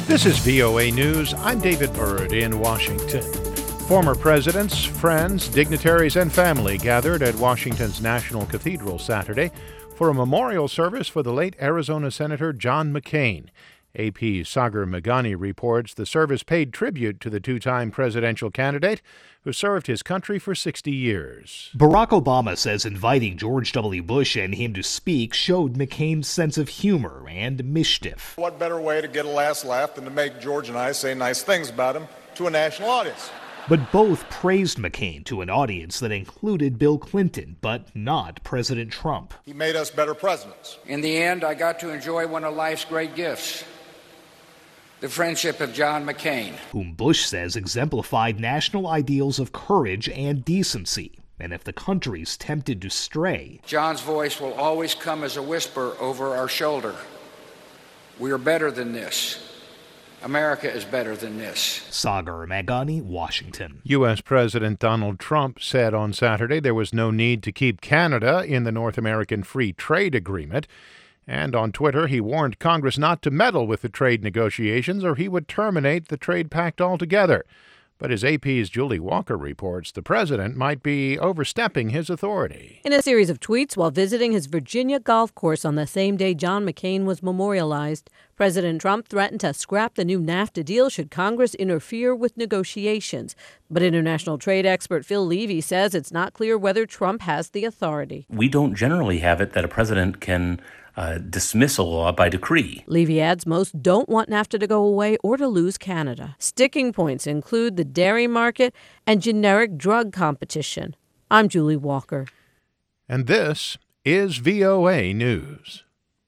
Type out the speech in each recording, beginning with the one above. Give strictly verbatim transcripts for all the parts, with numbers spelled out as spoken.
This is V O A News. I'm David Byrd in Washington. Former presidents, friends, dignitaries, and family gathered at Washington's National Cathedral Saturday for a memorial service for the late Arizona Senator John McCain. A P's Sagar Meghani reports the service paid tribute to the two-time presidential candidate who served his country for sixty years. Barack Obama says inviting George W. Bush and him to speak showed McCain's sense of humor and mischief. What better way to get a last laugh than to make George and I say nice things about him to a national audience? But both praised McCain to an audience that included Bill Clinton, but not President Trump. He made us better presidents. In the end, I got to enjoy one of life's great gifts, the friendship of John McCain, whom Bush says exemplified national ideals of courage and decency. And if the country's tempted to stray, John's voice will always come as a whisper over our shoulder. We are better than this. America is better than this. Sagar Meghani, Washington. U S. President Donald Trump said on Saturday there was no need to keep Canada in the North American Free Trade Agreement. And on Twitter, he warned Congress not to meddle with the trade negotiations or he would terminate the trade pact altogether. But as A P's Julie Walker reports, the president might be overstepping his authority. In a series of tweets while visiting his Virginia golf course on the same day John McCain was memorialized, President Trump threatened to scrap the new NAFTA deal should Congress interfere with negotiations. But international trade expert Phil Levy says it's not clear whether Trump has the authority. We don't generally have it that a president can Uh, dismiss a law by decree. Levy adds most don't want NAFTA to go away or to lose Canada. Sticking points include the dairy market and generic drug competition. I'm Julie Walker. And this is V O A News.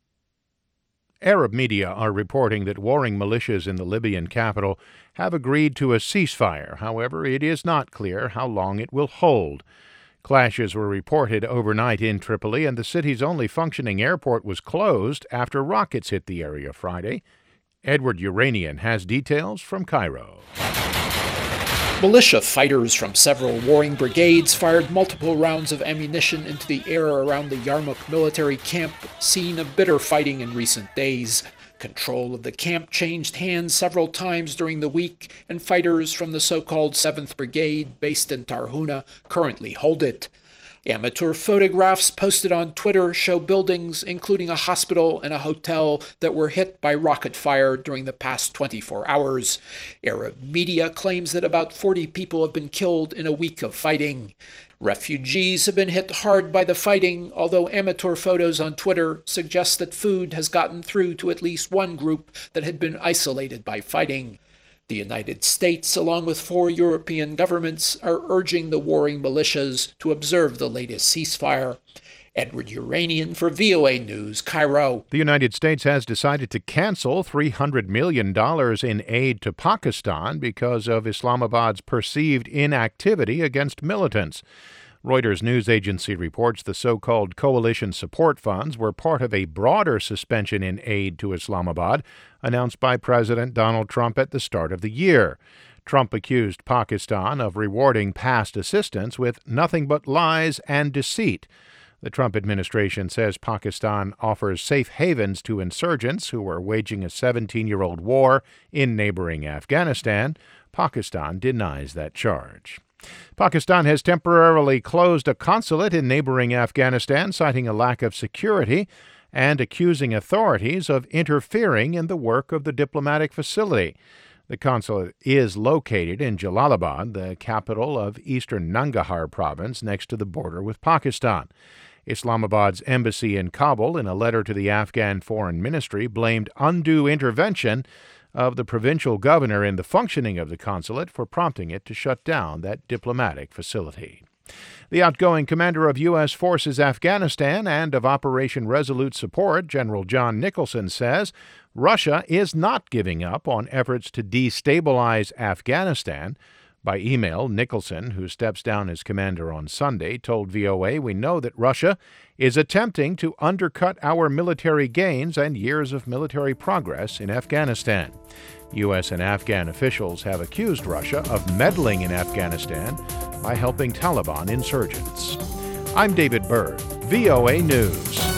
Arab media are reporting that warring militias in the Libyan capital have agreed to a ceasefire. However, it is not clear how long it will hold. Clashes were reported overnight in Tripoli, and the city's only functioning airport was closed after rockets hit the area Friday. Edward Uranian has details from Cairo. Militia fighters from several warring brigades fired multiple rounds of ammunition into the air around the Yarmouk military camp, scene of bitter fighting in recent days. Control of the camp changed hands several times during the week, and fighters from the so-called seventh Brigade, based in Tarhuna, currently hold it. Amateur photographs posted on Twitter show buildings, including a hospital and a hotel, that were hit by rocket fire during the past twenty-four hours. Arab media claims that about forty people have been killed in a week of fighting. Refugees have been hit hard by the fighting, although amateur photos on Twitter suggest that food has gotten through to at least one group that had been isolated by fighting. The United States, along with four European governments, are urging the warring militias to observe the latest ceasefire. Edward Uranian for V O A News, Cairo. The United States has decided to cancel three hundred million dollars in aid to Pakistan because of Islamabad's perceived inactivity against militants. Reuters news agency reports the so-called coalition support funds were part of a broader suspension in aid to Islamabad announced by President Donald Trump at the start of the year. Trump accused Pakistan of rewarding past assistance with nothing but lies and deceit. The Trump administration says Pakistan offers safe havens to insurgents who are waging a seventeen-year-old war in neighboring Afghanistan. Pakistan denies that charge. Pakistan has temporarily closed a consulate in neighboring Afghanistan, citing a lack of security and accusing authorities of interfering in the work of the diplomatic facility. The consulate is located in Jalalabad, the capital of eastern Nangarhar province, next to the border with Pakistan. Islamabad's embassy in Kabul, in a letter to the Afghan Foreign Ministry, blamed undue intervention of the provincial governor in the functioning of the consulate for prompting it to shut down that diplomatic facility. The outgoing commander of U S Forces Afghanistan and of Operation Resolute Support, General John Nicholson, says Russia is not giving up on efforts to destabilize Afghanistan. By email, Nicholson, who steps down as commander on Sunday, told V O A, "We know that Russia is attempting to undercut our military gains and years of military progress in Afghanistan." U S and Afghan officials have accused Russia of meddling in Afghanistan by helping Taliban insurgents. I'm David Byrd, V O A News.